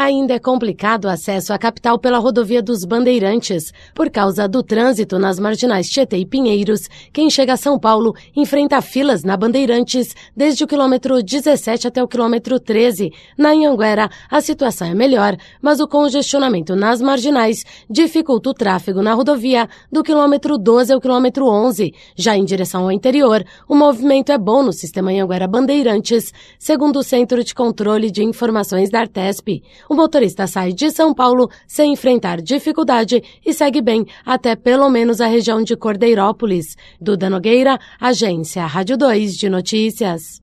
Ainda é complicado o acesso à capital pela rodovia dos Bandeirantes. Por causa do trânsito nas marginais Tietê e Pinheiros, quem chega a São Paulo enfrenta filas na Bandeirantes desde o quilômetro 17 até o quilômetro 13. Na Anhanguera, a situação é melhor, mas o congestionamento nas marginais dificulta o tráfego na rodovia do quilômetro 12 ao quilômetro 11. Já em direção ao interior, o movimento é bom no sistema Anhanguera Bandeirantes, segundo o Centro de Controle de Informações da Artesp. O motorista sai de São Paulo sem enfrentar dificuldade e segue bem até pelo menos a região de Cordeirópolis. Duda Nogueira, Agência Rádio 2 de Notícias.